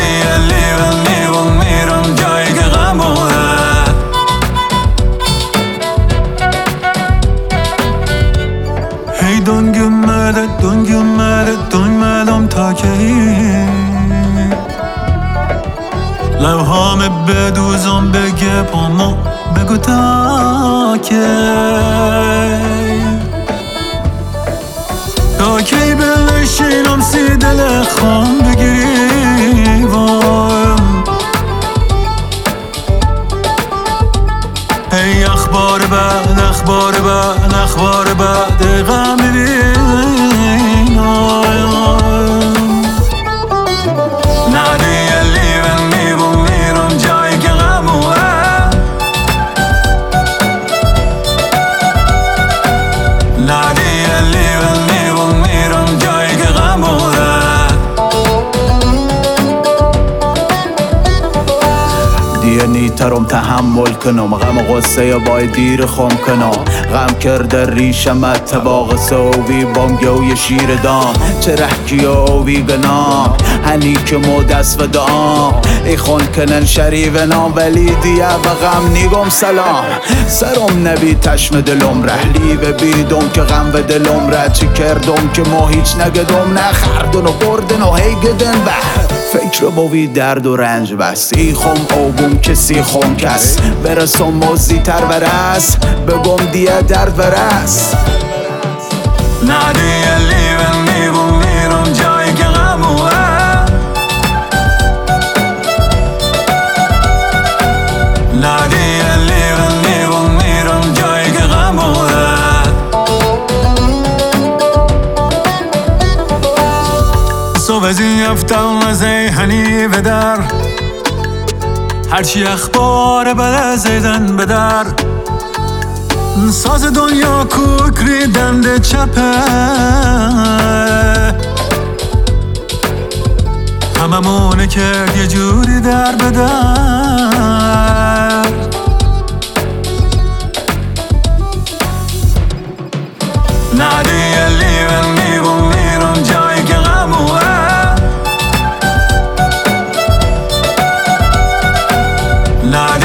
دیگه لیون میبون میرم جایی که غمونه هی دون gömmede dönmedim ta کی لبهام بدوزم بگه پامو بگو تا کی بلشینم سی دل خام بگیری وایم ای اخبار بعد غم ببین نه دیگه لیون میبون میرم جایی که غموه نه دیگه لیون میبون میرم جایی که غموه دیگه نیترم تحمل کنم غم و غصه یا باید دیر خم کنم غم کرده ریشم اتباق سووی بانگه شیر دام چه رحکی اووی گنام هنی که مو دست و دام ای خون کنن شریف نام ولی دیگه و غم نیگم سلام سرم نبی تشم دلم رحلی و بیدم که غم و دلم ره چی کردم که ما هیچ نگدم نخردن و بردن و هی گدن فکر بوی درد و رنج بس ای خم اوبوم کسی خم کس برسم موزی تر برس بگم دیگه درد برس نه دیگه لیون میبون میرم جایی که غموه نه دیگه لیون میبون میرم جایی که غموه صبح زیفتم از هنی به در هرچی اخبار بده زیدن به در ساز دنیا کوکری دنده چپه هممونه کرد یه جوری در به در نه دیگه لیون میبون میرم جایی که غموه نه